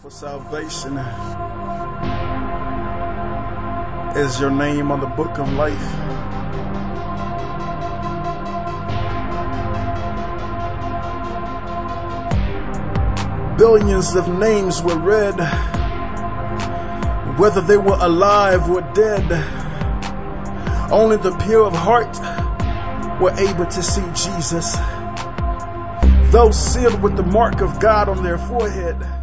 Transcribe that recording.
For salvation is your name on the book of life. Billions of names were read, whether they were alive or dead. Only the pure of heart were able to see Jesus. Those sealed with the mark of God on their forehead.